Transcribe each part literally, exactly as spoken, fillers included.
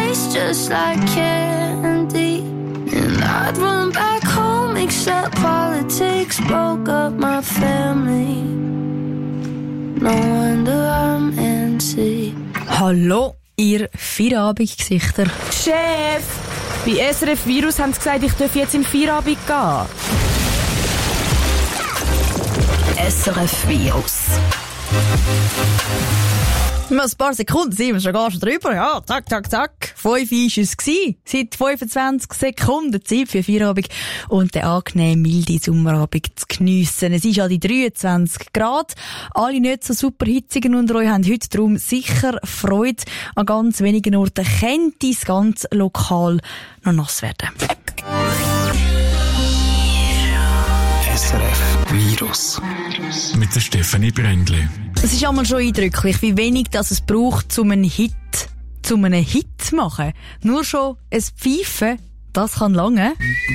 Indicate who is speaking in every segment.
Speaker 1: taste just like candy. And I'd run back home except politics broke up my family. No wonder I'm antsy.
Speaker 2: Hallo, ihr Feierabendgesichter.
Speaker 3: Chef, bei S R F Virus haben sie gesagt, ich darf jetzt in Feierabend gehen.
Speaker 2: S R F Virus. Ein paar Sekunden sind wir schon gar schon drüber. Ja, zack, zack, zack. Fünf war es gewesen. Seit fünfundzwanzig Sekunden Zeit für Feierabend und den angenehm milden Sommerabend zu geniessen. Es ist an die dreiundzwanzig Grad. Alle nicht so super hitzigen unter euch haben heute darum sicher Freude. An ganz wenigen Orten könnte es ganz lokal noch nass werden.
Speaker 4: S R F Virus. Mit der Stefanie Brändli.
Speaker 2: Es ist einmal schon eindrücklich, wie wenig das es braucht, um einen Hit, um einen Hit zu machen. Nur schon ein Pfeifen, das kann lange.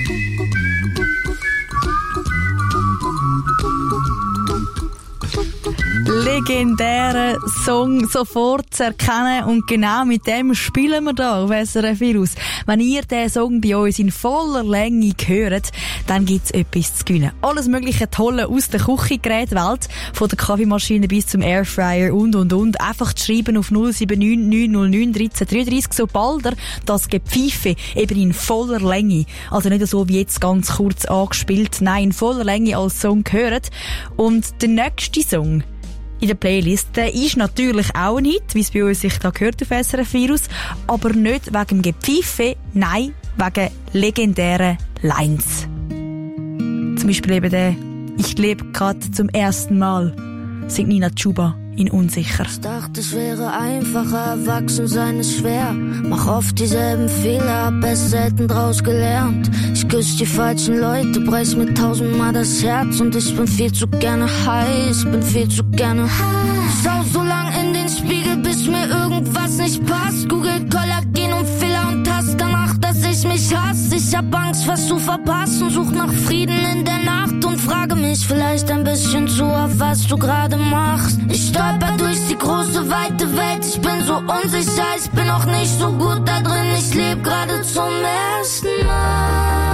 Speaker 2: Legendären Song sofort zu erkennen und genau mit dem spielen wir da auf S R F Virus. Wenn ihr diesen Song bei uns in voller Länge hört, dann gibt's etwas zu gewinnen. Alles mögliche Tolle aus der Küchengerätwelt, von der Kaffeemaschine bis zum Airfryer und und und. Einfach zu schreiben auf null sieben neun neun null neun eins drei drei drei, sobald ihr das Gepfeife eben in voller Länge, also nicht so wie jetzt ganz kurz angespielt, nein, in voller Länge als Song gehört. Und der nächste Song in der Playlist, der ist natürlich auch ein Hit, wie es bei uns sich da gehört auf S R F Virus, aber nicht wegen dem Gepfeife, nein, wegen legendären Lines. Zum Beispiel eben der «Ich lebe gerade zum ersten Mal», singt Nina Chuba in Unsicher.
Speaker 1: Ich dachte, es wäre einfacher, erwachsen sein ist schwer. Mach oft dieselben Fehler, hab erst selten draus gelernt. Ich küsse die falschen Leute, preis mir tausendmal das Herz. Und ich bin viel zu gerne heiß, bin viel zu gerne heiß. Schau so lang in den Spiegel, bis mir irgendwas nicht passt. Google Kollagen und Filler und hast danach, dass ich mich hasse. Ich hab Angst, was zu verpassen, such nach Frieden in der Nacht und frage mich vielleicht ein bisschen zu, auf was du gerade machst. Ich stolper durch die große, weite Welt, ich bin so unsicher, ich bin auch nicht so gut da drin, ich lebe gerade zum ersten Mal.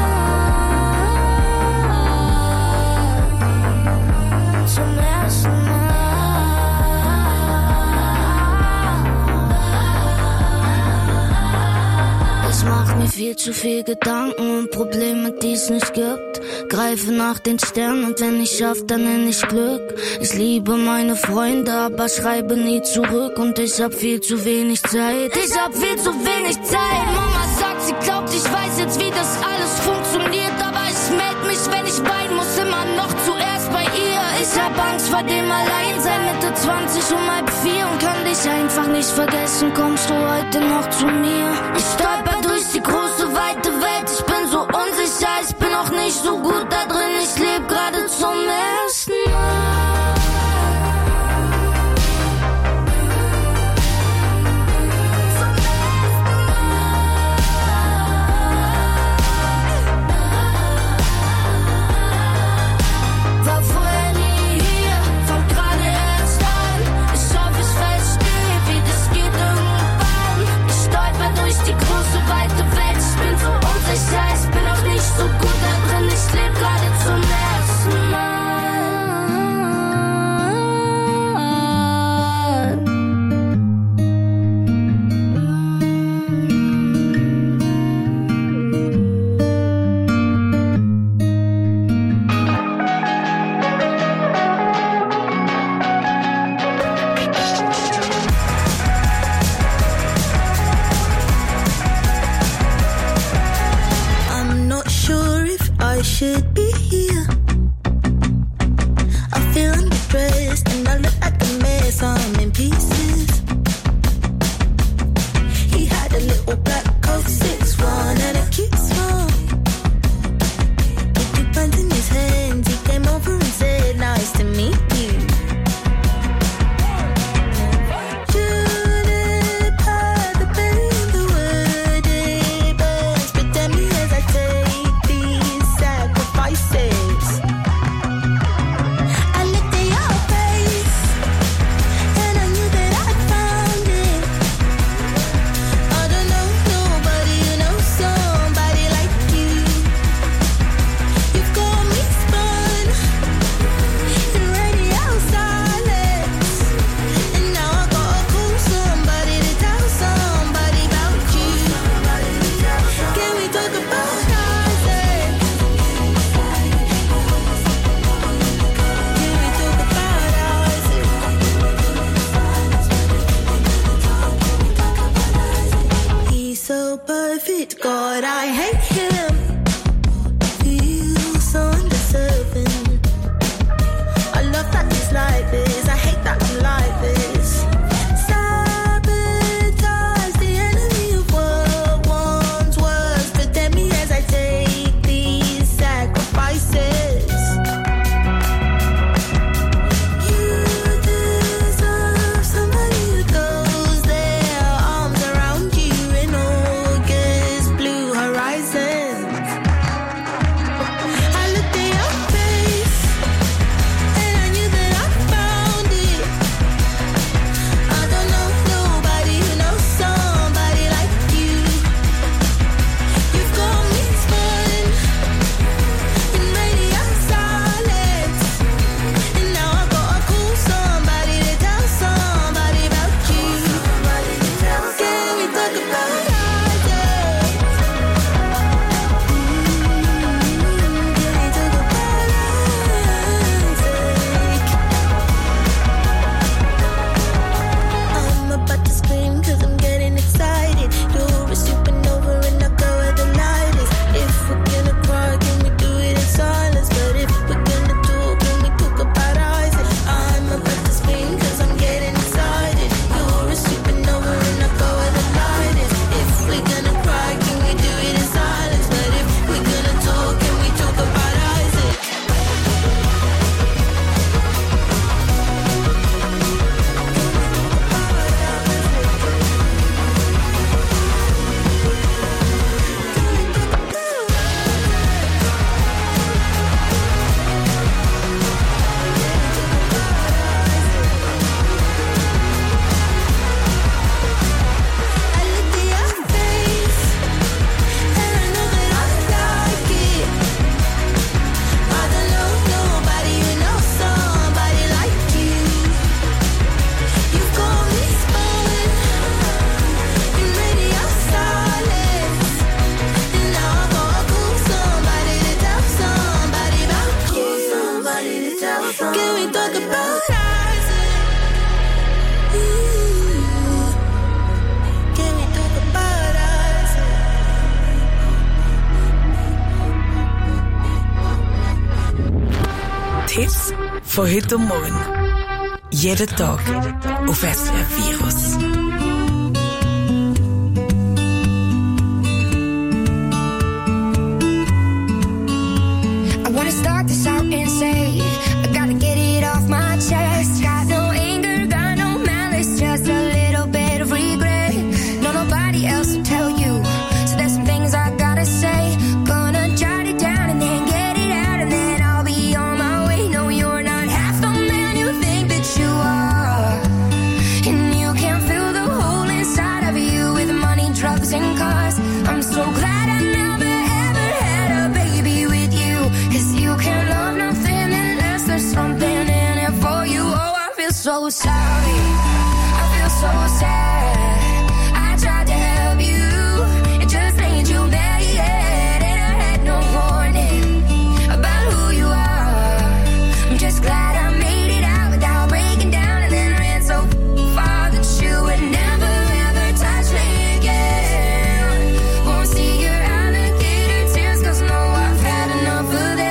Speaker 1: Zum ersten Mal. Ich mach mir viel zu viel Gedanken und Probleme, die es nicht gibt. Greife nach den Sternen und wenn ich schaff, dann nenn ich Glück. Ich liebe meine Freunde, aber schreibe nie zurück. Und ich hab viel zu wenig Zeit. Ich hab viel zu wenig Zeit. Mama sagt, sie glaubt, ich weiß jetzt, wie das alles funktioniert. Aber ich meld mich, wenn ich weinen muss, immer noch zuerst bei ihr. Ich hab Angst vor dem Alleinsein, Mitte zwanzig um halb vier. Und kann dich einfach nicht vergessen, kommst du heute noch zu mir? Ich stolper durch die große, weite Welt, ich bin so unsicher, ich bin auch nicht so gut da drin, ich lebe gerade zum ersten Mal. War vorher nie hier, fang gerade erst an. Ich hoffe, ich verstehe, wie das geht irgendwann. Ich stolper durch die große, weite Welt, ich bin so unsicher, ich bin auch nicht so gut da drin, ich lebe gerade zum ersten Mal.
Speaker 5: so perfect, God, I hate him. Feels so undeserving. I love that he's like this, I hate that I'm like this. Sabotage, the enemy of what once was. Protect me as I take these sacrifices. You deserve somebody who goes their arms around you in August blue horizons. I looked at your face and I knew that I found it. I don't know nobody who knows somebody like you. You've got me spun in radio silence, and now I gotta call somebody to tell somebody about you. Can we talk about Isaac? I'm about to scream cause I'm getting excited. You're a supernova and I go where the light is. If we're gonna cry, can we do it in silence? But if we're gonna talk, can we talk about Isaac? I'm about to scream cause I'm getting excited. You're a supernova and I go where the light is. If we're gonna cry, can we do it in silence? But if we're gonna talk, can we talk about Isaac? I looked at your face and I know that I like it. I don't know nobody who knows somebody like you. You've got me spun in radio silence, and now I gotta call somebody to tell somebody about you. Somebody to tell somebody. Can we talk about Isaac? Ooh. Can we talk about Isaac?
Speaker 6: Tipps von heute und morgen. Jeden Tag auf S R F Virus.
Speaker 7: I wanna start this out and say I gotta get it off my chest. Got no anger, got no malice, just a little bit of regret. No, nobody else will tell you, so there's some things I gotta say. Gonna jot it down and then get it out, and then I'll be on my way. No, you're not half the man you think that you are, and you can't fill the hole inside of you with money, drugs, and cars. I'm so glad I never ever had a baby with you, 'cause you can't love nothing unless there's something in it for you. Oh, I feel so sorry, I feel so sad. I tried to help you, it just ain't you there yet, and I had no warning about who you are. I'm just glad I made it out without breaking down, and then ran so far that you would never ever touch me again. Won't see your alligator tears, 'cause no, I've had enough of them.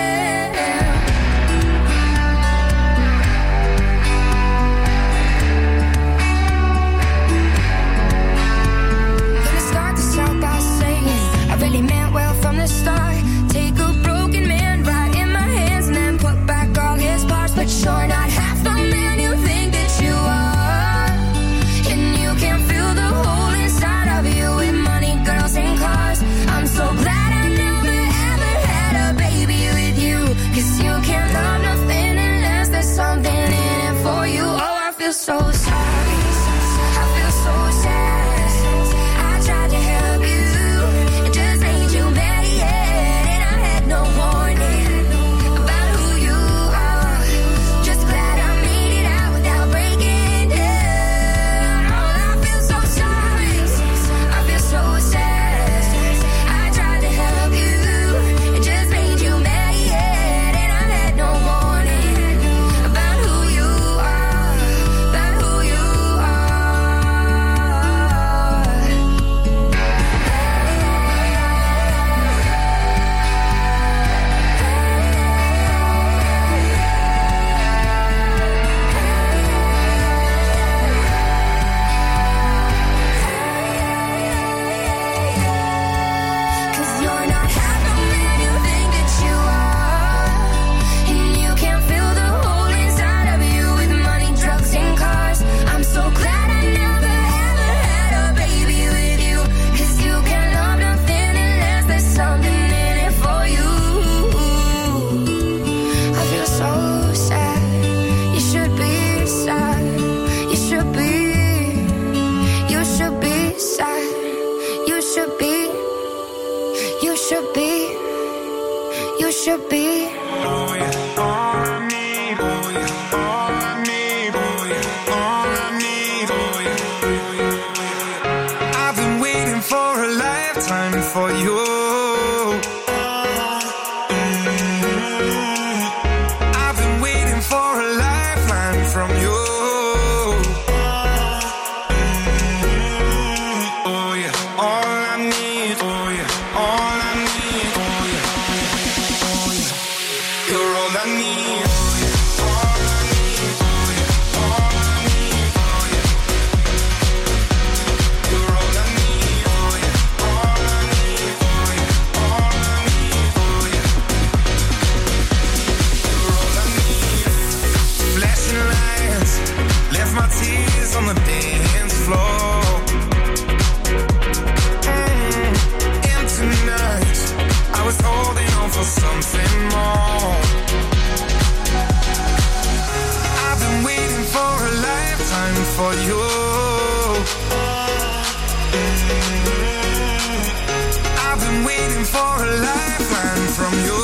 Speaker 8: I've been waiting for a lifeline from you.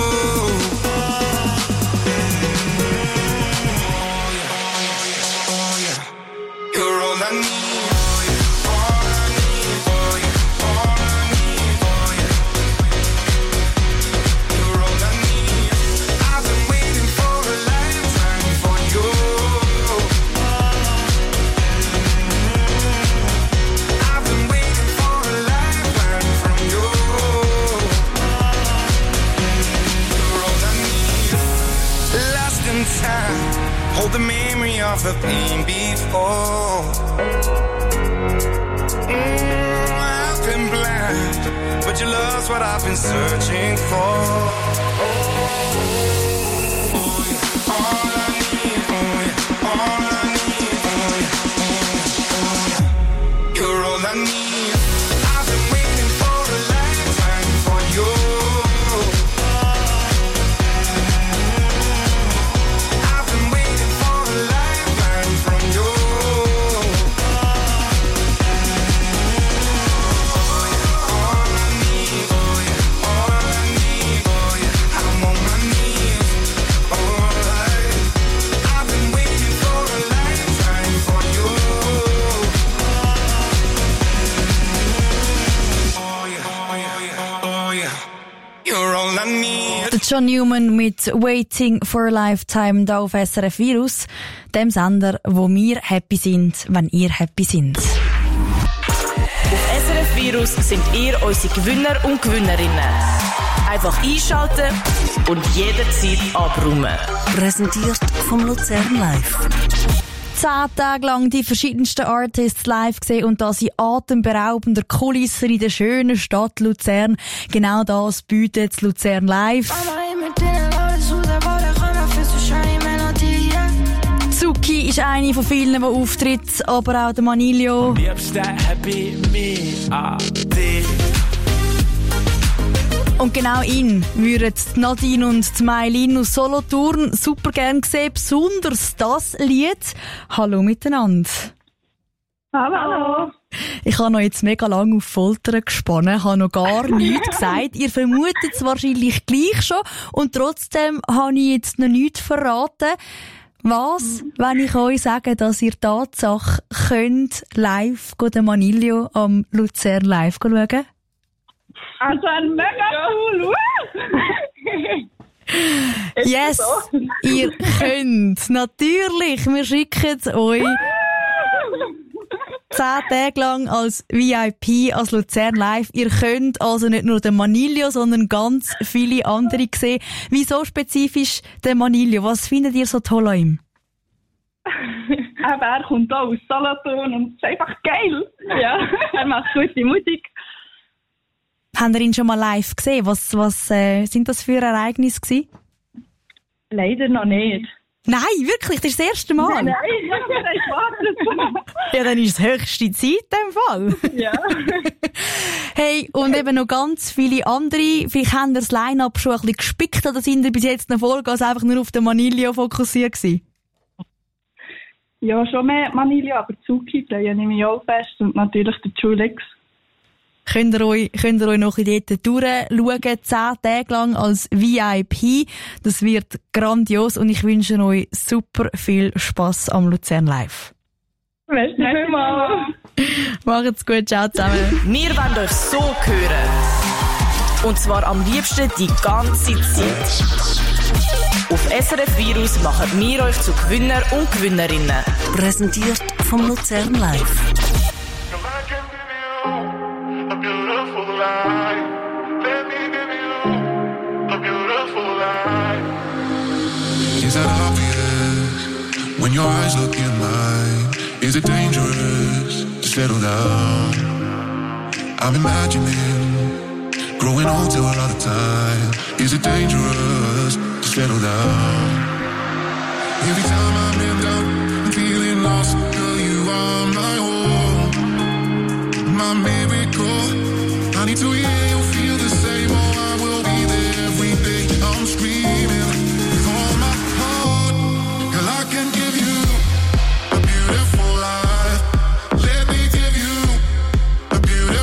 Speaker 8: Oh yeah, you're all I need. Hold the memory of the pain before. Mm, I've been blind, but your love's what I've been searching for. Oh, yeah. All I need, oh yeah, all I need, oh yeah, oh yeah. You're all I need. I've been waiting for a lifetime for you.
Speaker 2: John Newman mit Waiting for a Lifetime da auf S R F Virus, dem Sender, wo wir happy sind, wenn ihr happy sind.
Speaker 3: Auf S R F Virus sind ihr unsere Gewinner und Gewinnerinnen. Einfach einschalten und jederzeit abräumen.
Speaker 6: Präsentiert vom Luzern Live.
Speaker 2: Zehn Tage lang die verschiedensten Artists live gesehen und das in atemberaubender Kulisse in der schönen Stadt Luzern. Genau das bietet Luzern Live. Zuki ist eine von vielen, die auftritt, aber auch der Manilio. Und genau ihn würden Nadine und Maylin aus Solothurn super gern sehen, besonders das Lied. Hallo miteinander.
Speaker 9: Hallo.
Speaker 2: Ich habe noch jetzt mega lange auf Folter gespannt, habe noch gar nichts gesagt. Ihr vermutet es wahrscheinlich gleich schon und trotzdem habe ich jetzt noch nichts verraten. Was, mhm. wenn ich euch sage, dass ihr Tatsache könnt live den Manilio am Luzern Live schauen?
Speaker 9: Also ein mega cool.
Speaker 2: Yes,
Speaker 9: so?
Speaker 2: Ihr könnt. Natürlich, wir schicken euch zehn Tage lang als V I P, als Luzern Live. Ihr könnt also nicht nur den Manilio, sondern ganz viele andere sehen. Wieso spezifisch den Manilio? Was findet ihr so toll an ihm?
Speaker 9: Aber er kommt auch aus Solothurn und es ist einfach geil. Ja, er macht gute Musik.
Speaker 2: Habt ihr ihn schon mal live gesehen? Was, was äh, sind das für Ereignisse gewesen?
Speaker 9: Leider noch nicht.
Speaker 2: Nein, wirklich? Das ist das erste Mal?
Speaker 9: Nein, nein, ich warte.
Speaker 2: Ja, dann ist es höchste Zeit in dem Fall.
Speaker 9: Ja.
Speaker 2: Hey, und eben noch ganz viele andere. Vielleicht haben ihr das Line-Up schon ein bisschen gespickt oder sind ihr bis jetzt noch Vollgas einfach nur auf den Manilio fokussiert gewesen?
Speaker 9: Ja, schon mehr Manilio, aber Zuki playen nehme ich auch fest und natürlich der Julix.
Speaker 2: Könnt ihr euch, könnt ihr euch noch in dort durchschauen, zehn Tage lang als V I P. Das wird grandios und ich wünsche euch super viel Spass am Luzern Live.
Speaker 9: Merci vielmals.
Speaker 2: Macht's gut, ciao zusammen.
Speaker 3: Wir wollen euch so hören. Und zwar am liebsten die ganze Zeit. Auf S R F Virus machen wir euch zu Gewinner und Gewinnerinnen.
Speaker 6: Präsentiert vom Luzern Live.
Speaker 10: A beautiful life. Let me give you a beautiful life.
Speaker 11: Is that obvious when your eyes look in mine? Is it dangerous to settle down? I'm imagining growing old till another time. Is it dangerous to settle down? Every time I'm in doubt, I'm feeling lost. Girl, you are my home, my miracle. I need to hear you feel the same. Oh, I will be there every day. I'm screaming with all my heart. Girl, I can give you a beautiful life. Let me give you a beautiful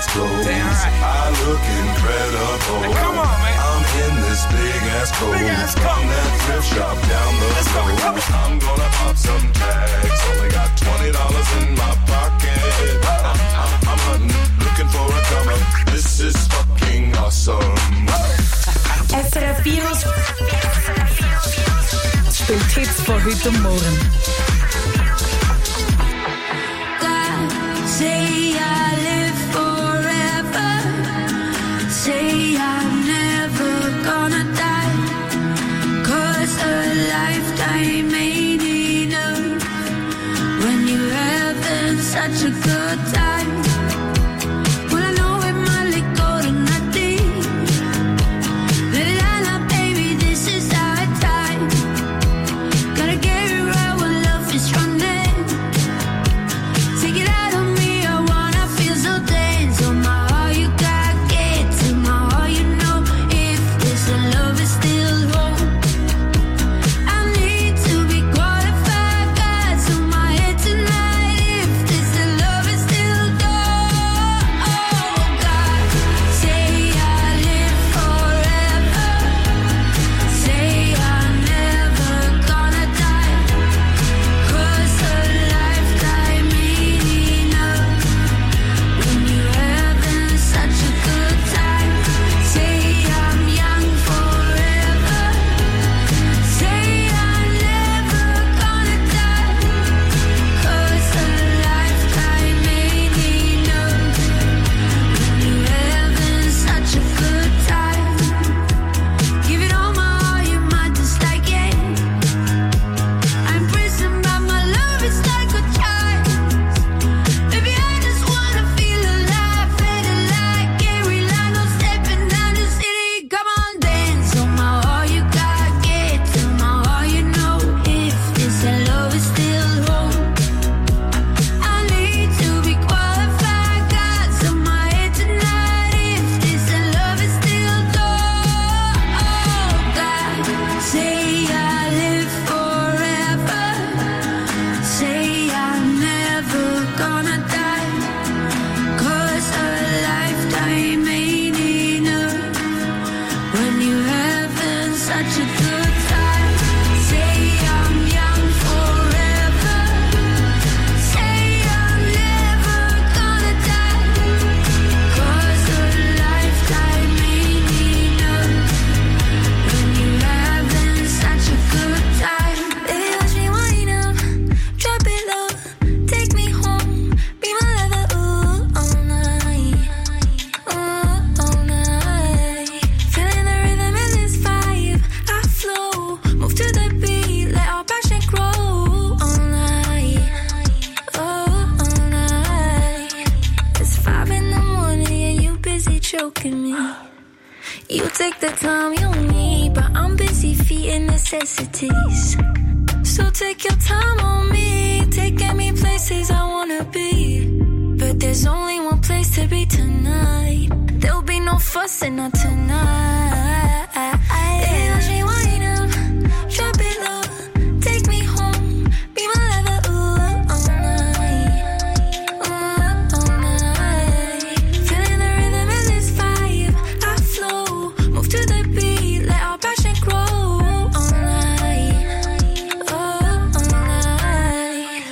Speaker 12: ass clothes.
Speaker 13: Damn right.
Speaker 12: I look incredible.
Speaker 13: Hey, come on, man.
Speaker 12: I'm in this big ass coat
Speaker 13: Big ass
Speaker 12: from
Speaker 13: coat.
Speaker 12: that thrift shop down the
Speaker 13: Let's go,
Speaker 12: road.
Speaker 13: come on.
Speaker 12: I'm gonna pop some tags. Only got twenty dollars in my pocket. I'm, I'm, I'm hunting, looking for a comer. This is fucking awesome.
Speaker 3: S R F Virus spielt Hits von heute und morgen.
Speaker 1: Say I live forever. Say I'm never gonna die. 'Cause a lifetime ain't enough when you're having such a good time. Well, I know it might look good and nothing. La la, baby, this is our time. Gotta get it right when love is running. Take it out on me, I wanna feel so tense. On my heart, you gotta get to my heart, you know. If this love is still home, I need to be qualified. God's on my head tonight. If this love is still gone, oh God, say I live forever. Say I'm never gonna die. 'Cause a lifetime ain't enough when you're having such a good time. Say I'm young forever. Say I'm never gonna die. 'Cause a lifetime ain't enough when you're having such a good time. Give it all my heart, you might dislike it. I'm imprisoned by my love, it's like a child. Baby, I just wanna feel alive, fading like Gary Lano, stepping down the city. Come on, dance on my heart, you gotta get to my heart, you know. If this love is still home, I need to be qualified. God's on my head tonight. If this love is still gone, oh God, say I live forever. Say I'm never gonna die. 'Cause a lifetime ain't enough when you're having such a good time. Say I'm young forever. Say I'm never gonna die. 'Cause a lifetime ain't enough when you're having such a good time. Baby, watch me wind up, drop it low, take me home, be my lover, ooh, all night, ooh, all night. Feeling the rhythm in this vibe, I flow, move to the beat, let our passion grow, all night, oh, all night. It's five in the morning and you busy choking me. You take the time you need, but I'm busy feeding necessities. So take your time on me, taking me places I wanna be. But there's only one place to be tonight. There'll be no fussing not tonight. Baby, watch me wind up, drop it low, take me home, be my lover, ooh, all night, ooh, all night. Feeling the rhythm in this vibe, I flow, move to the beat, let our passion grow, all night, oh, all night.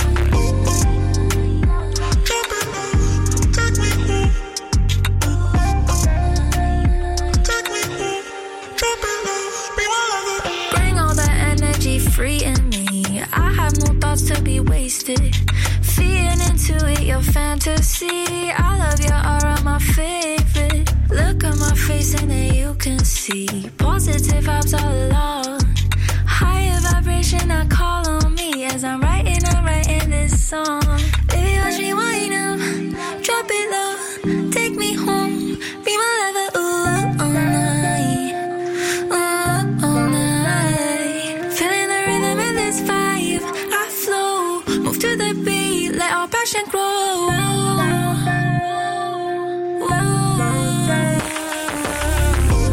Speaker 1: Bring all the energy free in me. I have no thoughts to be wasted. Feeding into it, your fantasy. I love your aura, my favorite. Look at my face and then you can see positive vibes all along. Higher vibration, I call on me as I'm writing, I'm writing this song. Baby, watch me wind up, drop it low, take me home, be my lover, ooh, all night, ooh, all night. Feeling the rhythm in this vibe, I flow, move to the beat, let our passion grow.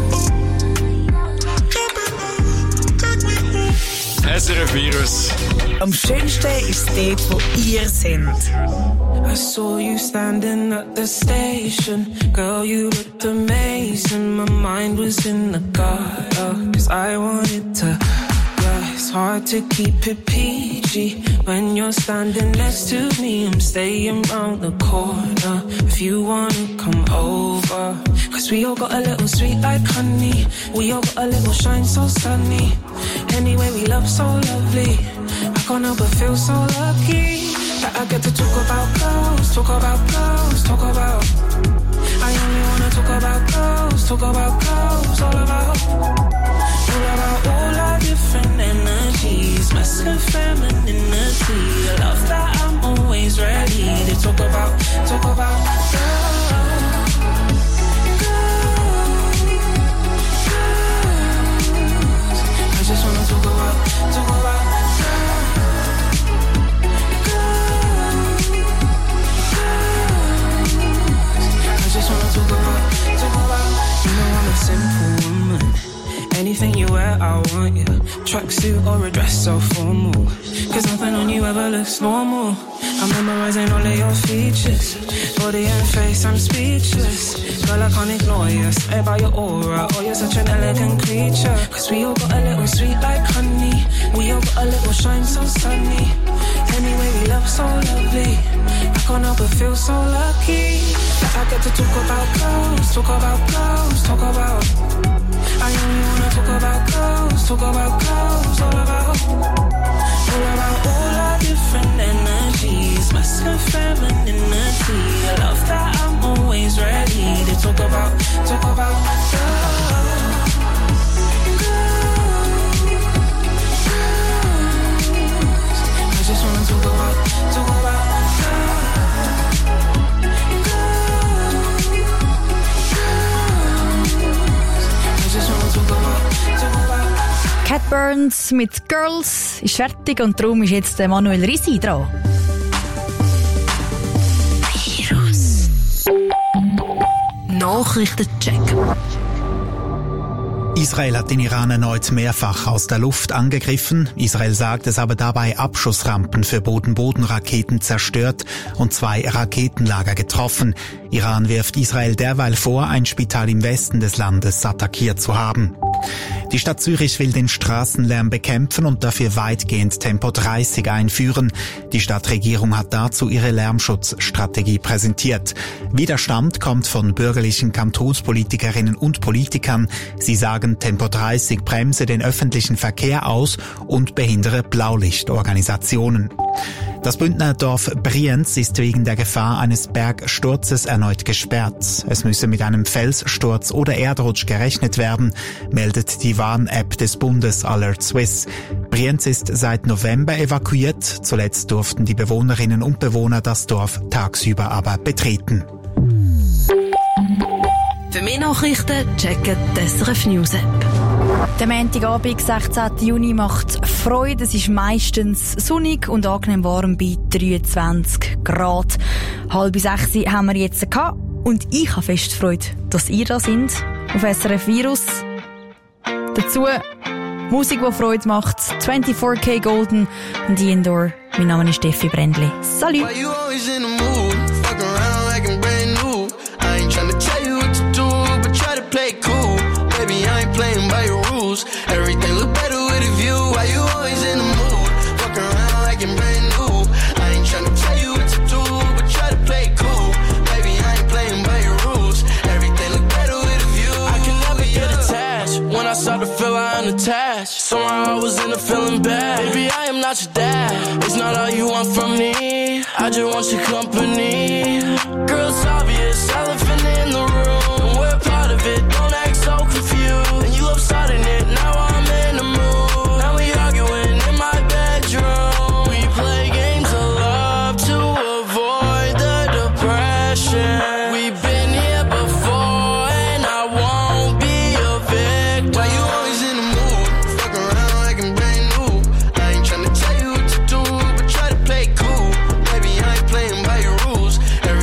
Speaker 4: S R F Virus
Speaker 6: Am schönsten ist es dort, wo ihr seid.
Speaker 14: I saw you standing at the station. Girl, you looked amazing. My mind was in the gutter, cause I wanted to. Yeah, it's hard to keep it P G when you're standing next to me. I'm staying round the corner if you wanna come over. Cause we all got a little sweet like honey. We all got a little shine so sunny. Anyway, we love so lovely. I can't help but feel so lucky that I get to talk about girls, talk about girls, talk about. I only wanna talk about girls, talk about girls, all about. All about all our different energies, masculine, femininity. I love that I'm always ready to talk about, talk about girls. I just wanna talk about, talk about girls. I just wanna talk about, talk about. You know I'm a simple woman. Anything you wear, I want you. Tracksuit or a dress so formal. Cause nothing on you ever looks normal. I'm memorizing all of your features. Body and face, I'm speechless. Girl, I can't ignore you. Swear by your aura. Oh, you're such an elegant creature. Cause we all got a little sweet like honey. We all got a little shine so sunny. Anyway, we love so lovely. I can't help but feel so lucky that I get to talk about girls, talk about girls, talk about. I only wanna talk about girls, talk about girls, all about. All about all our different energies, masculine, femininity. I love that I'm always ready to talk about, talk about girls. I just wanna talk about, talk about
Speaker 2: Cat Burns mit Girls ist fertig und darum ist jetzt Manuel Risi dran.
Speaker 3: Virus. Nachrichtencheck.
Speaker 15: Israel hat den Iran erneut mehrfach aus der Luft angegriffen. Israel sagt, es habe dabei Abschussrampen für Boden-Boden-Raketen zerstört und zwei Raketenlager getroffen. Iran wirft Israel derweil vor, ein Spital im Westen des Landes attackiert zu haben. Die Stadt Zürich will den Straßenlärm bekämpfen und dafür weitgehend Tempo dreißig einführen. Die Stadtregierung hat dazu ihre Lärmschutzstrategie präsentiert. Widerstand kommt von bürgerlichen Kantonspolitikerinnen und Politikern. Sie sagen, Tempo dreißig bremse den öffentlichen Verkehr aus und behindere Blaulichtorganisationen. Das Bündner Dorf Brienz ist wegen der Gefahr eines Bergsturzes erneut gesperrt. Es müsse mit einem Felssturz oder Erdrutsch gerechnet werden, meldet die Warn-App des Bundes Alert Swiss. Brienz ist seit November evakuiert. Zuletzt durften die Bewohnerinnen und Bewohner das Dorf tagsüber aber betreten.
Speaker 3: Für mehr Nachrichten checken die S R F News App.
Speaker 2: Der Montagabend, sechzehnten Juni, macht Freude. Es ist meistens sonnig und angenehm warm bei dreiundzwanzig Grad. Halb sechs haben wir jetzt gehabt. Und ich habe fest Freude, dass ihr da sind. Auf S R F Virus. Dazu Musik, die Freude macht. vierundzwanzig K Golden und Indoor. Mein Name ist Steffi Brändli. Salut!
Speaker 16: Playing by your rules, everything look better with a view. Why you always in the mood? Fuck around like you're brand new. I ain't tryna tell you what to do, but try to play it cool. Baby, I ain't playing by your rules. Everything look better with a view.
Speaker 17: I can never get attached. When I start to feel I unattached, somehow I was in a feeling bad. Baby, I am not your dad. It's not all you want from me. I just want your company. Girl, it's obvious, elephant in the room, and we're part of it. Don't act so confused. And you love starting it, now I'm in the mood. Now we arguing in my bedroom. We play games of love to avoid the depression. We've been here before, and I won't be a victim.
Speaker 16: Why you always in the mood? Fuck around like I'm brand new. I ain't tryna tell you what to do, but try to play it cool. Baby, I ain't playing by your rules. Every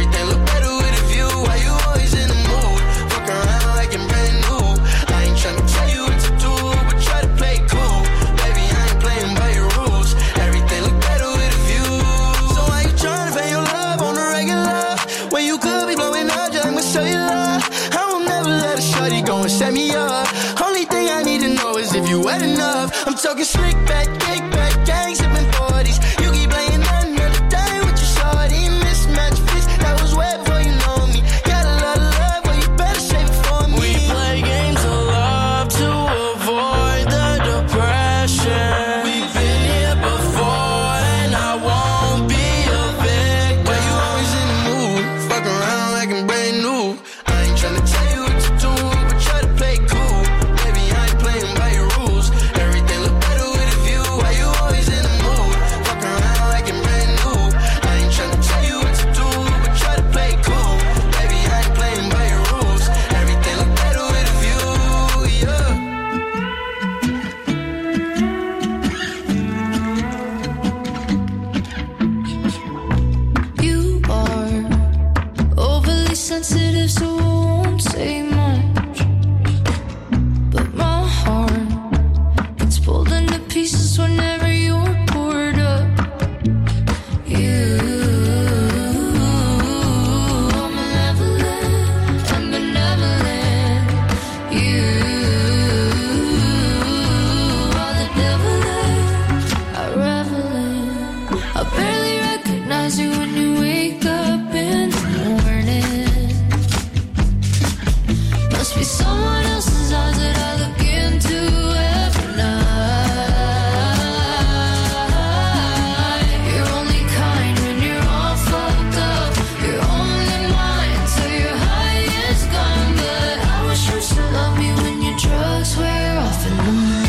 Speaker 16: talking slick back, kick back, gang sipping forties. You keep playing another day with your shorty. Mismatch fits, that was wet before you know me. Got a lot of love, well you better save it for me.
Speaker 17: We play games of love to avoid the depression. We've been here before and I won't be a victim.
Speaker 16: Why you always in the mood? Fuck around like I'm brand new. I ain't tryna tell you what to do, but try to play cool. Baby, I ain't playing by your rules. Everything look better with a view. Why you always in the mood? Fuck around like I'm brand new. I ain't tryna tell you what to do, but try to play cool. Baby, I ain't playing by your rules. Everything look better with a view, yeah.
Speaker 5: You are overly sensitive, so I won't say much. But my heart gets pulled into pieces whenever you're poured up. You are malevolent and benevolent. You are the devil that I revel in. I barely recognize you when you wake up in the morning. Must be someone else's eyes that I look into every night. You're only kind when you're all fucked up. You're only mine till your high is gone. But I wish you still love me when your drugs wear off in the morning.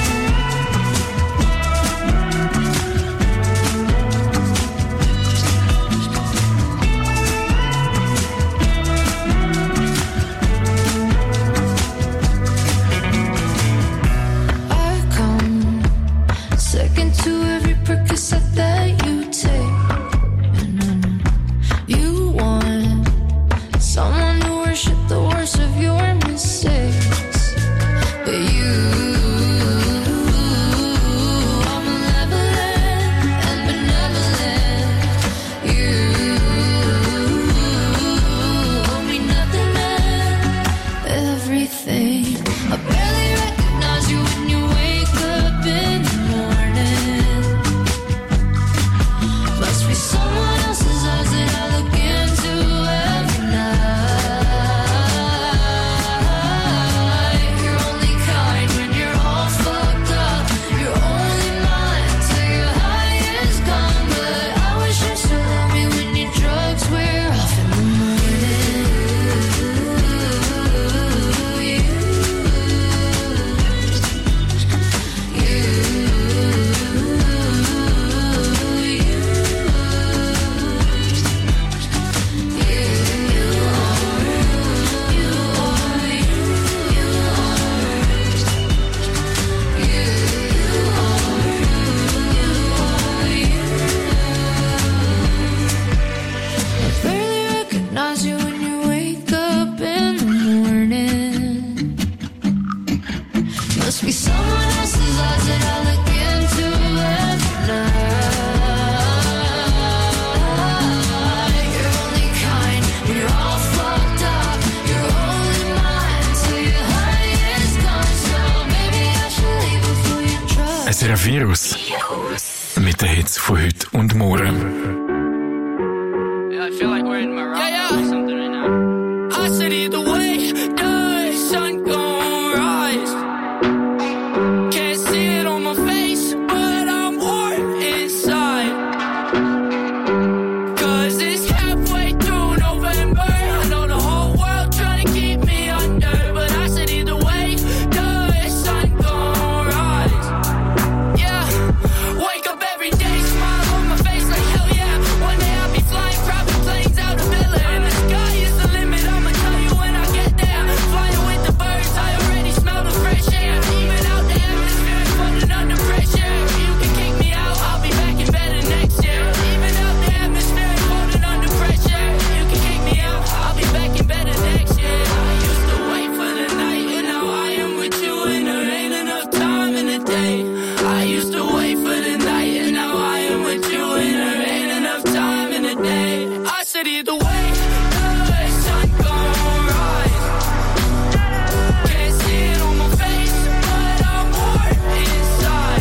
Speaker 5: I come second to every Percocet that you take. And I know you want someone to worship the worst of your mistakes. But you are malevolent and benevolent. You owe me nothing and everything. I barely recognize you when you wake up in the morning. Must be someone else's eyes that I look into every night. You're only kind when you're all fucked up. You're only mine till your high is gone. But I wish you still love me when your drugs wear off in the morning. I barely recognize you when you wake up in the morning. Must be someone else's eyes that I look into every night. You're only kind when you're all fucked up. You're only mine till your high is gone. So maybe I should leave before you try.
Speaker 4: Es ist ein Virus. Mit den Hits von heute und morgen.
Speaker 17: I feel like we're in Morocco yeah, yeah. or something right now. I said either way, the sun gon' rise. Can't see it on my face, but I'm warm inside. Cause it's halfway through November. I know the whole world trying to keep me under. But I said either way, the sun gon' rise. Yeah, wake up every day, smile on my face like hell yeah. One day I'll be flying private planes out of Villa. And the sky is the limit, I'ma tell you when I get there. Flying with the birds, I already smell the fresh air. Even out the atmosphere, floating under pressure. You can kick me out, I'll be back in better next year. Even out the atmosphere, floating under pressure. You can kick me out, I'll be back in better next year. I used to wait for the night, and now I am with you, and there ain't enough time in the day. I used to wait for the night, and now I am with you, and there ain't enough time in the day. I said either way, the sun gon' rise. Can't see it on my face, but I'm warm inside.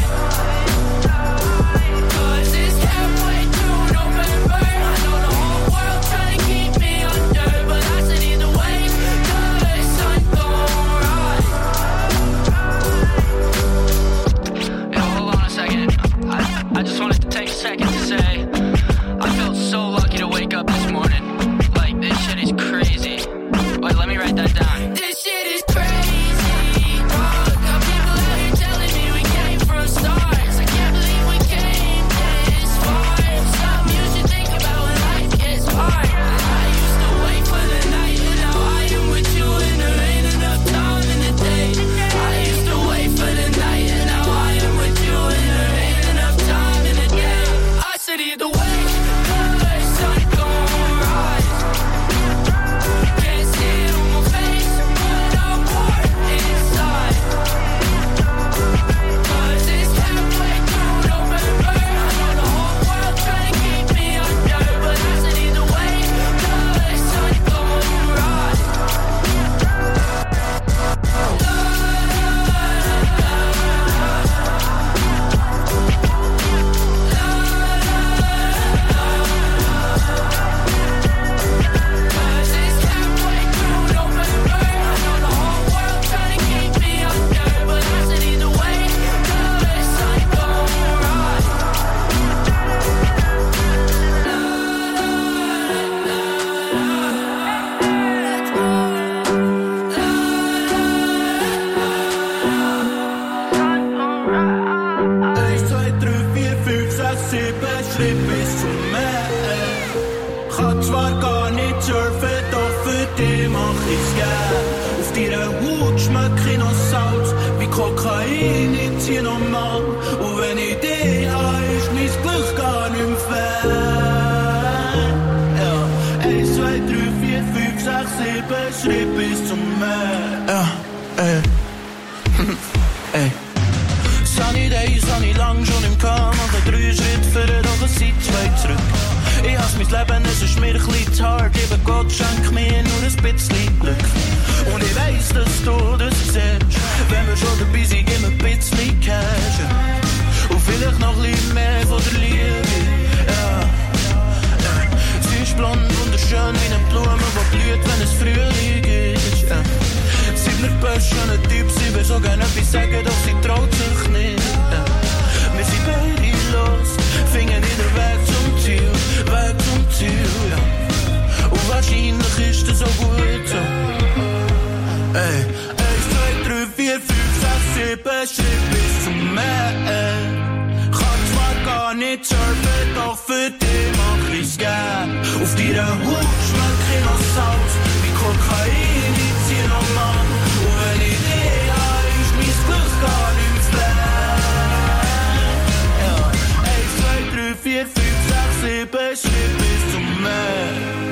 Speaker 14: Kann zwar gar nicht surfen, doch für dich mach ich's gern. Auf deiner Haut schmeck ich noch Salz, wie Kokain, ich zieh noch mal. Und wenn ich dich habe, ist mein Glück gar nicht mehr fern. Ja, eins, zwei, drei, vier, fünf, sechs, sieben Schritt bis zum Meer. Ja, ey. Ey. Sunny Days habe ich lang schon im Kahn. Mache drei Schritte vor, doch es sind zwei zurück. Ich hasse mein Leben, es ist mir ein bisschen zu hart. Lieber Gott, schenk mir nur ein bisschen Glück. Und ich weiss, dass du das siehst. Wenn wir schon dabei sind, gib mir ein bisschen Cash. Und vielleicht noch ein bisschen mehr von der Liebe. Ja, ja. Sie ist blond, wunderschön wie eine Blume, die blüht, wenn es Frühling ist. Ja. Sie bleibt best schöner Typ, sie will so gerne etwas sagen, doch sie traut sich nicht. Ja. Wir sind beide lost, finden wieder Weg zum Ziel, Weg zum Ziel, ja. Und wahrscheinlich ist das so gut so. Ey, eins, zwei, drei, vier, fünf, sechs, sieben Schritt bis zum Meer. Kann zwar gar nicht surfen, doch für dich mach ich's gern. Auf deiner Haut schmeck ich noch Salz, wie Kokain, ich zieh noch Mann. Und wenn ich dich habe, ist mein Glück gar nicht mehr fern. Ja, eins, zwei, drei, vier, fünf, sechs, sieben Schritt bis zum Meer.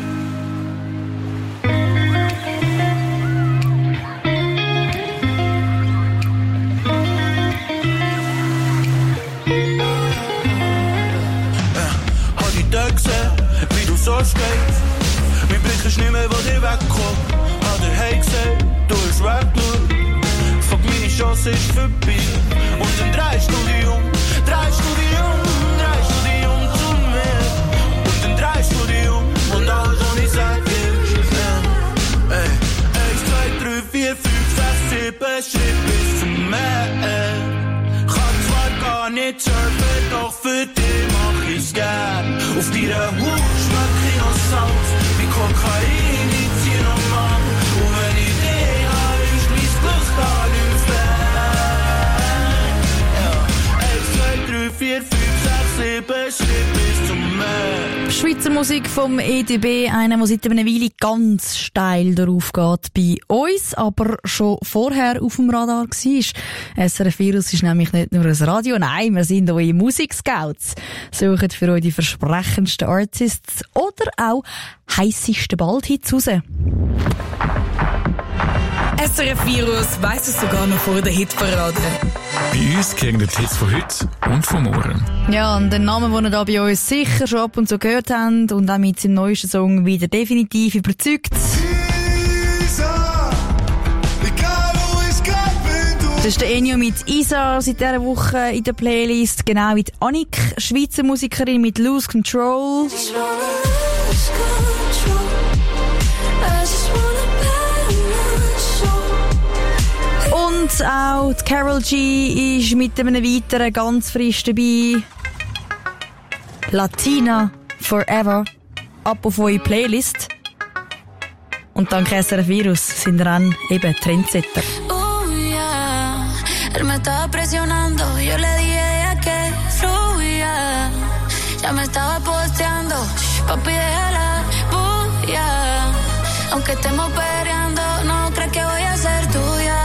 Speaker 14: Wie du so stehst, mein Blick ist nicht mehr, wo dir wegkommt. Hat er hey gesagt, du hast weggeschaut. Fuck, meine Chance ist vorbei. Und dann drehst du dich um, drehst du dich um, drehst du dich um zu mir. Und dann drehst du dich um und alles, was ich sag, ist ja. Ey, eins, zwei, drei, vier, fünf, sechs, sieben Schritt bis zum Meer. Kann zwar gar nicht surfen, doch für dich mach ich's gern. Auf deiner Haut schmeck ich noch Salz, wie Kokain, ich zieh noch Mann. Und wenn ich dich habe, ist mein Glück gar nicht fern. Ja, eins, zwei, drei, vier, fünf, sechs, sieben Schritt bis zum Meer.
Speaker 2: Schweizer Musik vom E D B, einer, der seit einer Weile ganz steil darauf geht bei uns, aber schon vorher auf dem Radar war. S R F Virus ist nämlich nicht nur ein Radio, nein, wir sind eure Musikscouts. Suchen für euch die versprechendsten Artists oder auch heissesten Bald-Hits raus.
Speaker 6: S R F Virus weiss es sogar noch vor der Hitparade.
Speaker 4: Bei uns kriegen die Hits von heute und von morgen.
Speaker 2: Ja, und den Namen, den ihr da bei uns sicher schon ab und zu gehört habt und auch mit seinem neuesten Song wieder definitiv überzeugt. Das ist der Ennio mit Isa seit dieser Woche in der Playlist, genau wie die Annik, Schweizer Musikerin mit Lose Control. Und auch die Karol G ist mit einem weiteren ganz frisch dabei. Latina Forever. Ab auf eure Playlist. Und dank S R F Virus sind dann eben Trendsetter.
Speaker 5: Oh yeah, él me estaba presionando, yo le dije a que fluya. Ya me estaba posteando, shh, papi déjala, bulla. Aunque estemos peleando, no crees que voy a ser tuya.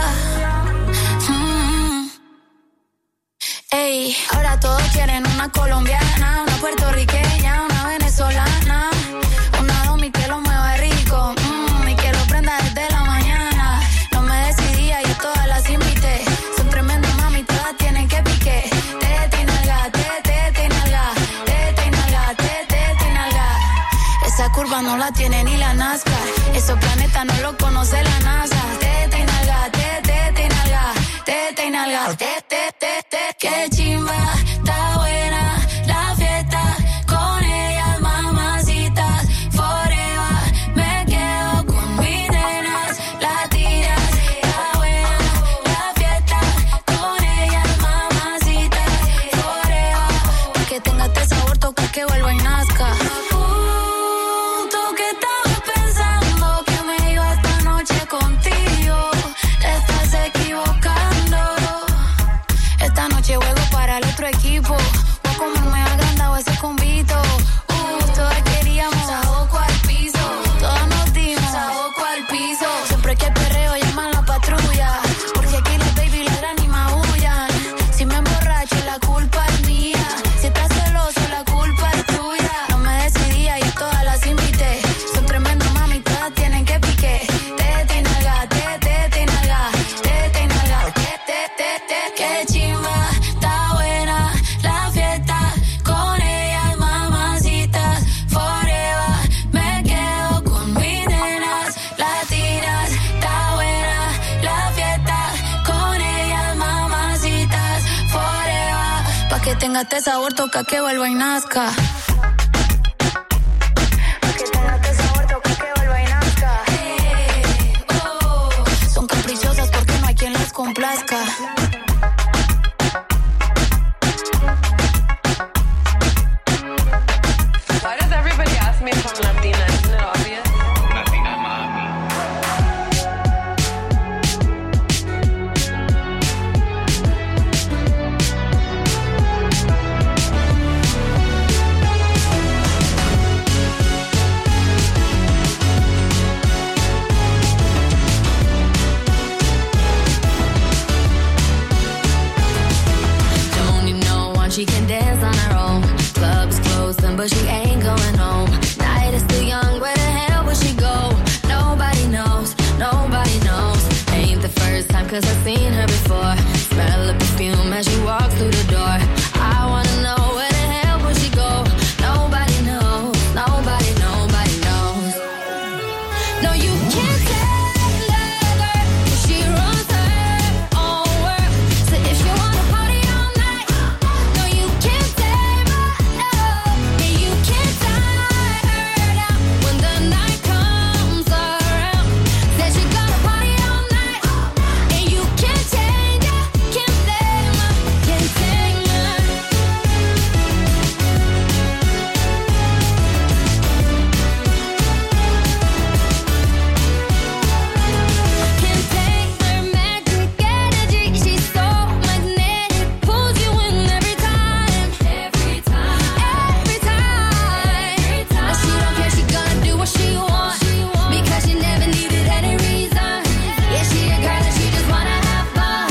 Speaker 5: Mm. Ey, ahora todos quieren una colombiana, una puertorriqueña, una venezolana, una domi que lo mueva rico, mm, y que lo prenda desde la mañana. No me decidía, yo todas las invité. Son tremendas mami, todas tienen que pique. Tete y nalga, tete y nalga, tete y nalga, tete y nalga. Esa curva no la tiene ni la NASCAR. Esos planetas no lo conoce la NASA. Tete y nalga, tete y nalga, tete y nalga, tete, tete. Qué chimba, está buena la fiesta. Con ellas, mamacitas, forever. Me quedo con mis nenas latinas. Está buena la fiesta. Con ellas, mamacitas, forever. Pa' que tenga este sabor, toca que vuelva y nazca. Uh, tú que estabas pensando que me iba esta noche contigo. Te estás equivocando. Esta noche juego para el otro equipo.
Speaker 18: Que tenga este sabor, toca que vuelva y nazca. Que tenga este sabor, toca que vuelva y nazca. Hey, oh. Son caprichosas porque no hay quien las complazca.
Speaker 19: Why does everybody ask me if I'm Latina? Isn't it obvious?
Speaker 20: Latina mami.
Speaker 18: Don't you know one she can dance on her own? Club's closing, but she ain't going home. Night is still young, where the hell will she go? Nobody knows, nobody knows. Ain't the first time, cause I've seen her before. Smell of perfume as she walks through the door. I wanna know where the hell will she go? Nobody knows, nobody, nobody knows. No, you can't take her, cause she runs her own world. So if you wanna party all night, no, you can't tame her, no. And you can't tie her down when the night comes around. Said she gonna party all night, and you can't change her, can't tame her, can't tame her. Can't take her magic energy. She's so magnetic, pulls you in every time, every time, every time. And she don't care, she gonna do what she wants because she never needed any reason. Yeah, she a girl and she just wanna have fun.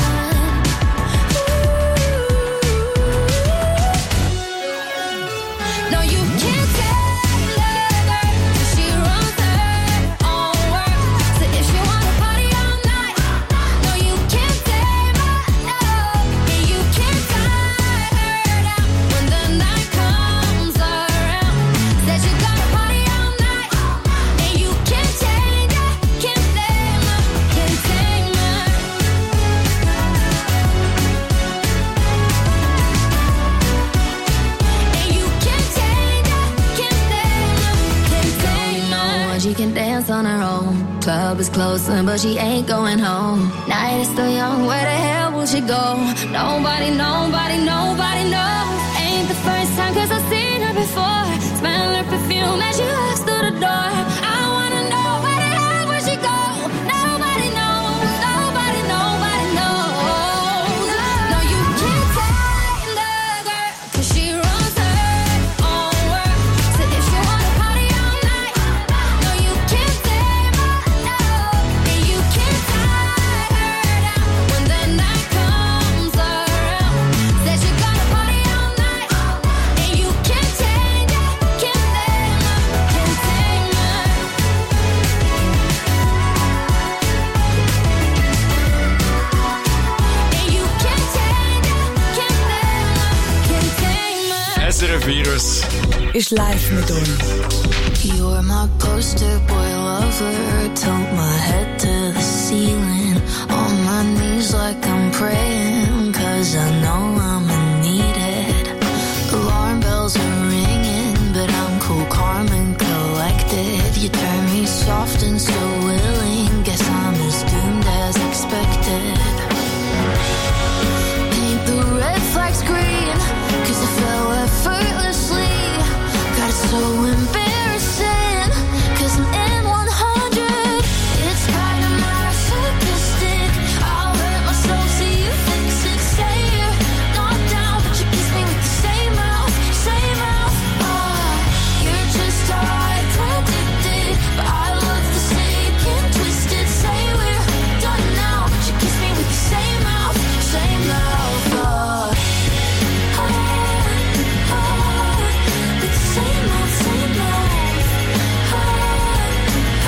Speaker 18: No, you can't take her, cause she runs her own world. So if she wanna party all night, no, you can't tame her, no. And you can't tie her down when the night comes around. Said you gonna party all night, and you can't change her, can't tame her, can't tame her. And you can't change her, can't tame her, can't tame her. She can dance on her own. Club is closing, but she ain't going home. Night is still young, where the hell will she go? Nobody, nobody, nobody knows. Ain't the first time, cause I've seen her before. Smell her perfume as she walks through the door. I wanna know where the hell will she go? Nobody knows, nobody, nobody knows. No, you can't tame the girl, cause she runs her own world. So if she wanna party all night, no, you can't tame her, no. And you can't tie her down when the night comes around. Said you gonna party all night, and you can't change her, can't tame her, can't tame her. And you can't change her, can't tame her, can't tame her.
Speaker 4: S R F Virus
Speaker 6: ist live mit uns.
Speaker 18: You're my poster boy lover. Tilt my head to the ceiling. On my knees like I'm praying. Cause I know I'ma need it. Alarm bells are ringing, but I'm cool, calm and collected. You turn me soft and so willing. Guess I'm as doomed as expected. Paint the red flags green, cause I fell effortlessly. Got it so embarrassing, cause I'm in one hundred. It's kinda masochistic. I'll hurt myself, see you fix it. Stay here, not down, but you kiss me with the same mouth, same mouth. Oh, you're just how I predicted, but I love the snake and twisted. Say we're done now, but you kiss me with the same mouth, same mouth. Oh, oh, oh, with the same mouth, same mouth. Oh,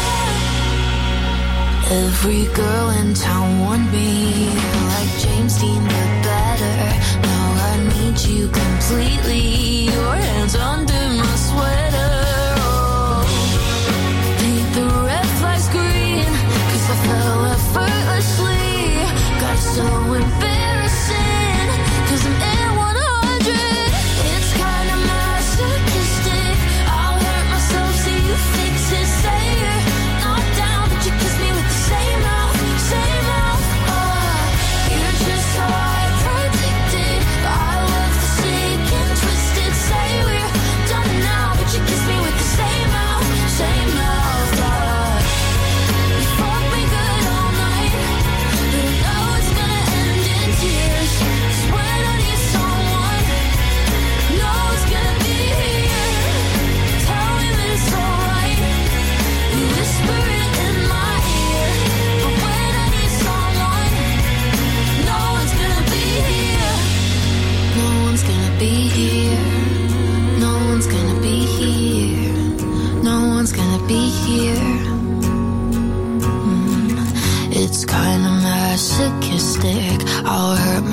Speaker 18: oh. Every girl in town want me, like James Dean but better. Now I need you completely. Your hands under my sweater. Oh, paint the red flags green, cause I fell effortlessly. Got so embarrassing, cause I'm in one hundred.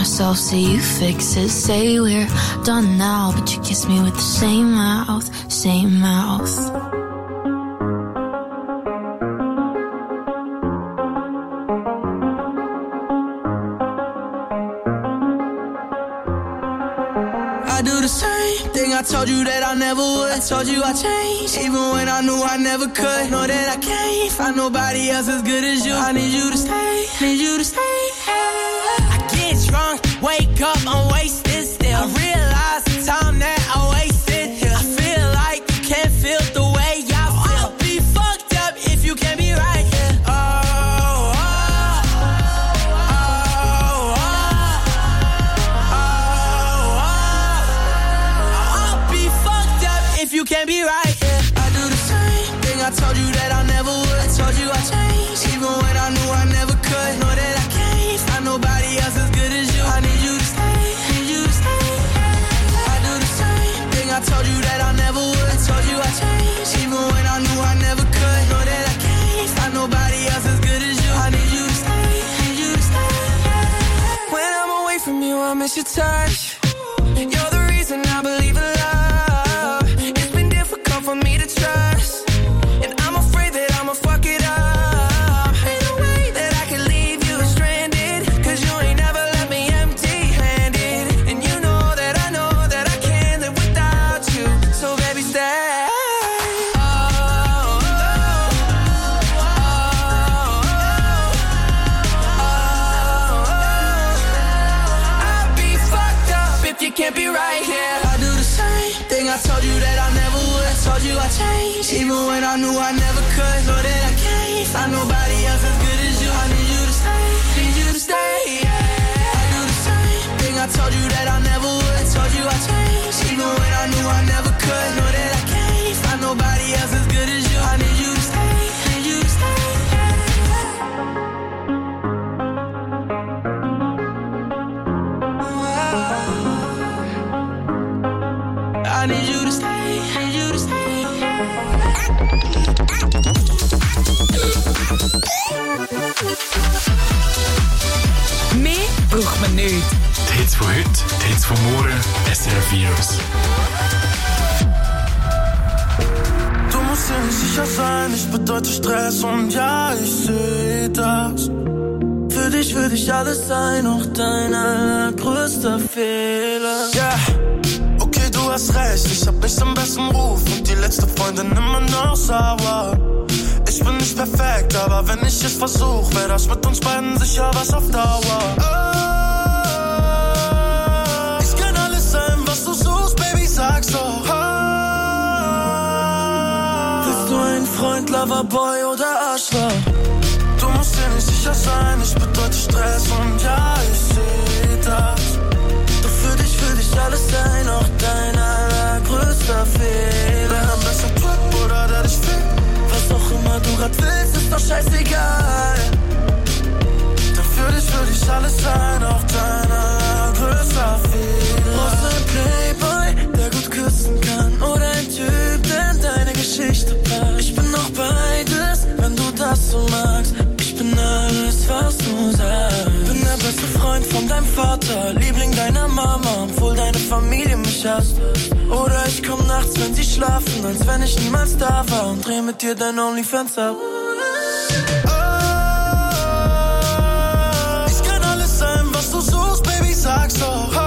Speaker 1: myself, say you fix it. Say we're done now, but you kiss me with the same mouth, same mouth.
Speaker 16: I do the same thing I told you that I never would. I told you I changed, even when I knew I never could. Know that I can't find nobody else as good as you. I need you to stay, need you to stay. I get drunk, wake up, I'm wasted still. I realize the time that I wasted here. I feel like you can't feel the way I feel. I'll be fucked up if you can't be right here. Oh, oh, oh, oh, oh, oh. I'll be fucked up if you can't be right here. I do the same thing I told you that I never would. I told you I changed, even when I knew I never could. Know that I can't find nobody else as good as you. I need you to stay, need you to stay. I do the same thing I told you that I never would. I told you I changed, even when I knew I never could. Know that I can't find nobody else as good as you. I need you to stay, need you to stay. When I'm away from you, I miss your touch. You're the reason I believe in love. It's been difficult for me to trust, and I'm afraid that I'ma fuck it up. Ain't no way that I can leave you stranded, 'cause you ain't never left me empty-handed. And you know that I know that I can't live without you. So baby, stay. Oh, oh, oh, oh, oh. I'll be fucked up if you can't be right here. I do the same thing I told you that I never would. I told you I changed, even when I knew I never could. Know that I can't find nobody else as good as you. I need you to stay, need you to stay. Yeah. I do the same thing I told you that I never would. I told you I changed, even when I knew I never could. Know that I can't find nobody else as good as you. I need you to stay, need you to stay. I need you to stay, need you to stay.
Speaker 6: Mehr braucht man nicht.
Speaker 4: Die Hits von heute, die Hits von morgen, S R F Virus.
Speaker 7: Du musst dir nicht sicher sein, ich bedeute Stress und ja, ich seh das. Für dich würde ich alles sein, auch dein allergrößter Fehler. Ja, yeah. Okay, du hast recht, ich hab nicht den besten Ruf und die letzte Freundin immer noch sauer. Ich bin nicht perfekt, aber wenn ich es versuch, wär das mit uns beiden sicher was auf Dauer. Oh, ich kann alles sein, was du suchst, Baby, sag's doch. Oh, bist du ein Freund, Loverboy oder Arschloch? Du musst dir nicht sicher sein, ich bedeute Stress und ja, ich seh das. Doch für dich würde ich alles sein, auch dein allergrößter Fehler. Wenn am besten Trip oder der dich fickt, was auch immer du grad willst, ist doch scheißegal. Denn für dich würde ich alles sein, auch dein allergrößter Fehler. Brauchst ein Playboy, der gut küssen kann, oder ein Typ, der in deine Geschichte passt. Ich bin auch beides, wenn du das so magst. Ich bin alles, was du sagst. Bin der beste Freund von deinem Vater, Liebling deiner Mama, obwohl deine Familie mich hasst. Oder ich komm nachts, wenn sie schlafen, als wenn ich niemals da war, und dreh mit dir dein OnlyFans ab. Oh, ich kann alles sein, was du suchst, Baby, sag's doch. Oh,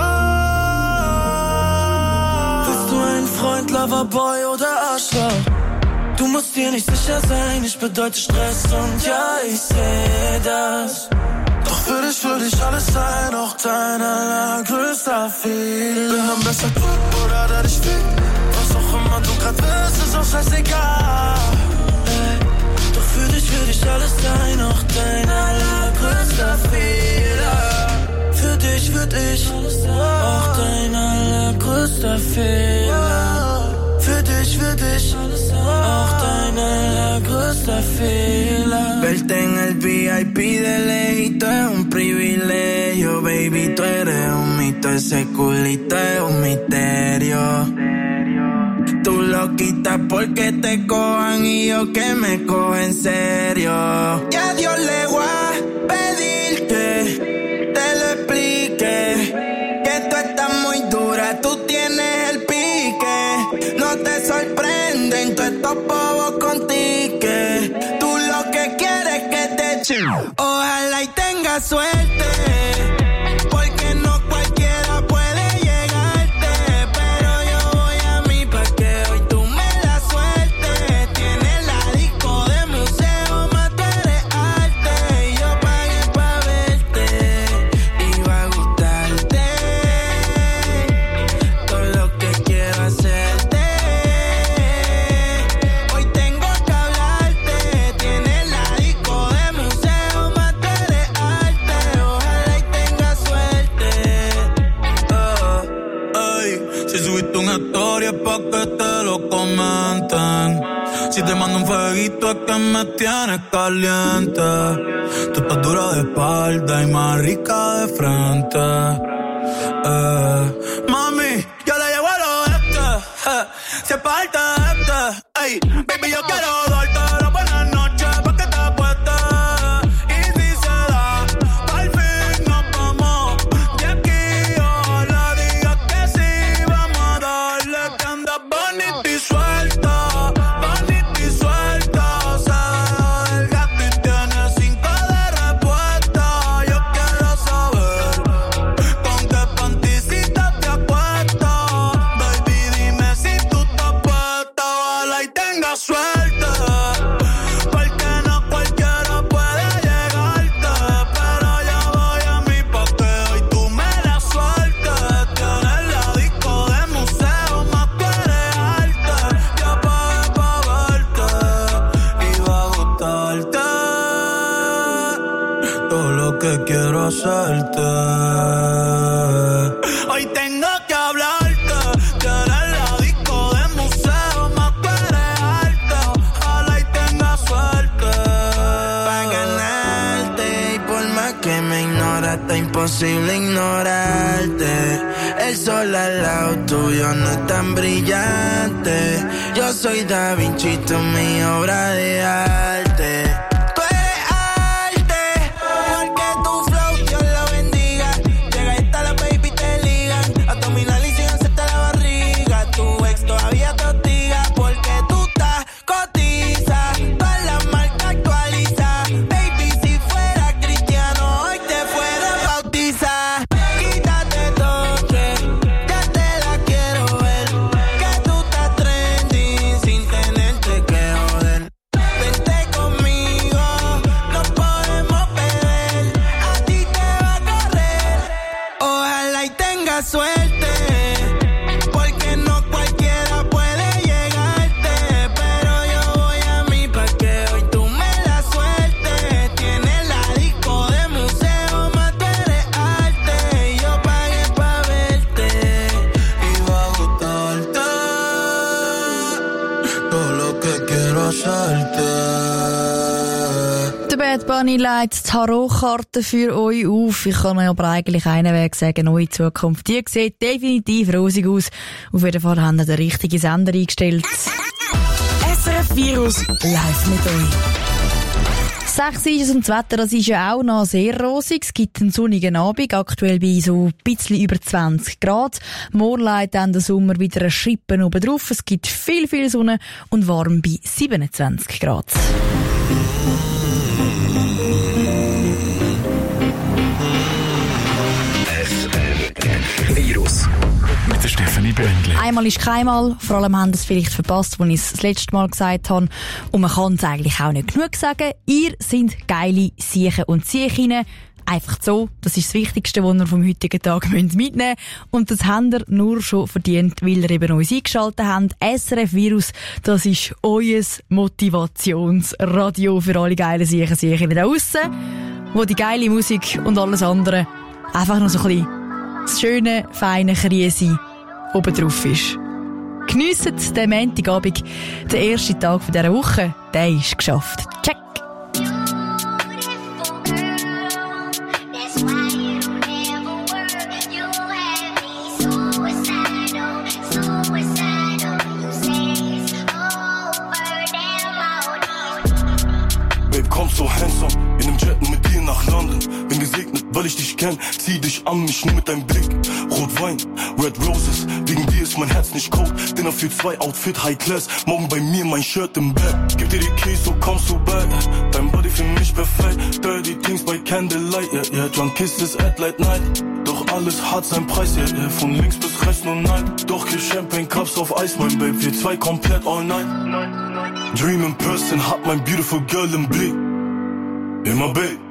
Speaker 7: bist du ein Freund, Loverboy oder Arschloch? Du musst dir nicht sicher sein, ich bedeute Stress und ja, ich seh das. Doch für dich würde ich alles sein, auch dein allergrößter Fehler. Bin ein besser Typ oder der dich fickt, was auch immer du grad willst, ist auch scheißegal. Doch für dich würde ich alles sein, auch dein allergrößter Fehler. Für dich würde ich auch dein allergrößter Fehler. Für dich würde ich auch dein allergrößter Fehler.
Speaker 16: Verte en el V I P de lejito es un privilegio, baby, tú eres un mito, ese culito es un misterio. Tú lo quitas porque te cojan y yo que me cojo en serio. Y a Dios le voy a pedir que te lo explique.
Speaker 7: Que, que tú estás muy dura, tú tienes el pique. No te sorprenden todos estos bobos con tique. Tú lo que quieres es que te echen. Ojalá y tengas suerte. Porque no cualquiera puede llegarte. Pero yo voy a mí pa' que hoy tú me la sueltes. Tienes la disco de museo, más tú eres arte. Y yo pagué pa' verte. Y va a gustarte todo lo que quiero hacerte. Hoy tengo que hablarte. Tienes la disco de museo, más tú eres arte. Ojalá y tengas suerte. Oh, ay, si subiste una historia es pa' que te lo comenten. Si te mando un fueguito es que me tienes caliente. Tú estás dura de espalda y más rica de frente. Eh, mami, yo le llevo al oeste. Eh, si es parte de este. Ey, baby, yo quiero darte la buena noche pa' que te apuestes. Y si se da, al fin nos vamos de aquí. Ojalá digas que sí, vamos a darle que andas bonita y suelta. Bonita y suelta. Se deja del gato y tiene cinco de respuesta. Yo quiero saber con qué panticita te acuestas. Baby, dime si tú estás puesta. Ojalá y tengas suerte. Porque no cualquiera puede llegarte. Pero yo voy a mí pa' que hoy tú me la sueltes. Tienes la disco de museo, más tú eres arte. Ya pagué pa' verte y va a gustarte todo lo que quiero hacerte. Hoy tengo que hablarte. Tienes la disco de museo, más tú eres arte. Ojalá y tengas suerte pa' ganarte. Y por más que me ignoras, está imposible ignorarte. El sol al lado tuyo no es tan brillante. Yo soy Da Vinci, tú mi obra de arte. Tú eres arte, porque tu flow Dios lo bendiga. Llega y está la baby te ligan. Abdominal y sin hacerte la barriga. Tu ex todavía te hostiga porque tú estás cotiza. Todas las marcas actualiza. Baby, si fuera cristiano hoy te fuera a bautizar. Quítate toque, ya te la quiero ver. Que tú estás trending sin tenerte que joder. Vente conmigo, nos podemos beber. A ti te va a correr. Ojalá y tengas suerte. Porque no cualquiera puede llegarte. Pero yo voy a mí pa' que hoy tú me la sueltes. Tienes la disco de museo, más tú eres arte. Y yo pagué pa' verte y va a gustarte todo lo que quiero hacerte.
Speaker 2: Der Bad Bunny leitet die Tarotkarte für euch auf. Ich kann euch aber eigentlich einen Weg sagen, neue Zukunft. Die sieht definitiv rosig aus. Auf jeden Fall haben wir den richtigen Sender eingestellt.
Speaker 3: S R F Virus live mit euch.
Speaker 2: sechs ist es und das Wetter, das ist ja auch noch sehr rosig. Es gibt einen sonnigen Abend, aktuell bei so ein bisschen über zwanzig Grad. Morgen legt dann der Sommer wieder eine Schippe oben drauf. Es gibt viel, viel Sonne und warm bei siebenundzwanzig Grad.
Speaker 4: Virus mit der Stefanie Brändli.
Speaker 2: Einmal ist keinmal, vor allem haben Sie es vielleicht verpasst, als ich es das letzte Mal gesagt habe. Und man kann es eigentlich auch nicht genug sagen. Ihr seid geile Siechen und Siechinnen. Einfach so, das ist das Wichtigste, was ihr vom heutigen Tag mitnehmen müsst. Und das habt ihr nur schon verdient, weil ihr eben uns eingeschaltet habt. S R F Virus, das ist euer Motivationsradio für alle geilen Siechen, Siechinnen da draussen, wo die geile Musik und alles andere einfach noch so ein bisschen das schöne, feine Kriesi oben drauf ist. Geniesst den Montagabend, den ersten Tag dieser Woche, der ist geschafft. Check!
Speaker 12: Babe, komm so handsome, in dem Jet mit dir nach London. Bin gesegnet,
Speaker 9: weil ich dich kenn. Zieh dich an mich nur mit deinem Blick. Rotwein, Red Roses, wegen dir ist mein Herz nicht cold. Dinner für zwei, Outfit High Class. Morgen bei mir mein Shirt im Bett. Gib dir die Keys, so kommst du back. Dein Body für mich perfekt. Dirty things by candlelight, yeah, yeah. Drunk kisses at late night. Doch alles hat seinen Preis, yeah, yeah. Von links bis rechts nur nein. Doch hier Champagne Cups auf Eis, mein Babe. Wir zwei komplett all night. Dream in person, hab mein beautiful girl im Blick. Immer Babe.